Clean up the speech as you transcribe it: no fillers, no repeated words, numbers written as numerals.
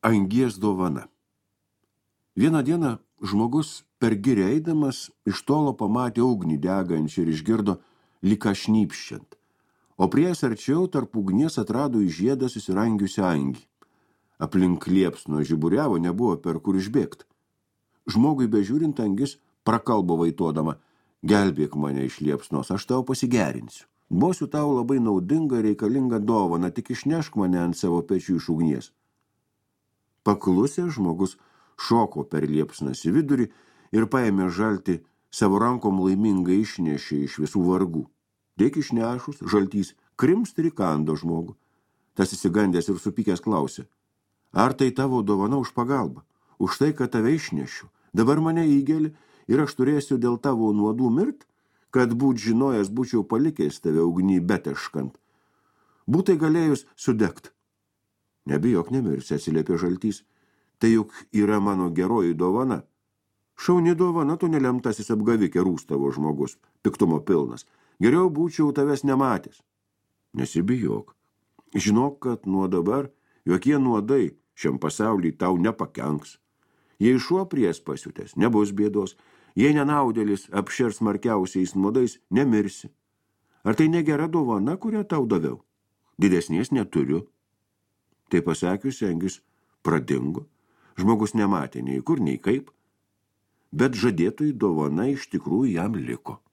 Angies dovana. Vieną dieną žmogus per girią eidamas iš tolo pamatė ugnį degančią ir išgirdo lyg šnypščiant, o priėjęs arčiau tarp ugnies atrado į žiedą susirangiusią angį. Aplink liepsno žiburiavo, nebuvo per kur išbėgti. Žmogui bežiūrint angis prakalbo vaitodama: gelbėk mane iš liepsnos, aš tau pasigerinsiu. Duosiu tau labai naudingą ir reikalingą dovaną, tik išnešk mane ant savo pečių iš ugnies. Paklusęs žmogus šoko per liepsnas į vidurį ir paėmė žaltį, savo rankom laimingai išnešė iš visų vargų. Tiek išnešus, žaltys krimst ir įkando žmogų. Tas įsigandęs ir supykęs klausė: ar tai tavo dovana už pagalbą, už tai, kad tave išnešiu? Dabar mane įgeli ir aš turėsiu dėl tavo nuodų mirt, kad būt žinojęs būčiau palikęs tave ugny beteškant. Būtai galėjus sudegt. Nebijok, nemirsi, atsiliepė žaltys. Tai juk yra mano geroji dovana. Šauni dovana, tu nelemtasis apgavikė, rūstavo žmogus, piktumo pilnas. Geriau būčiau tavęs nematęs. Nesibijok. Žinok, kad nuo dabar jokie nuodai šiam pasauly tau nepakenks. Jei šuo pries pasiutęs, nebus bėdos. Jei nenaudėlis apšers smarkiausiais nuodais, nemirsi. Ar tai negera dovana, kurią tau daviau? Didesnės neturiu. Tai pasakius, angis pradingo. Žmogus nematė nei kur, nei kaip, bet žadėtojų dovana iš tikrųjų jam liko.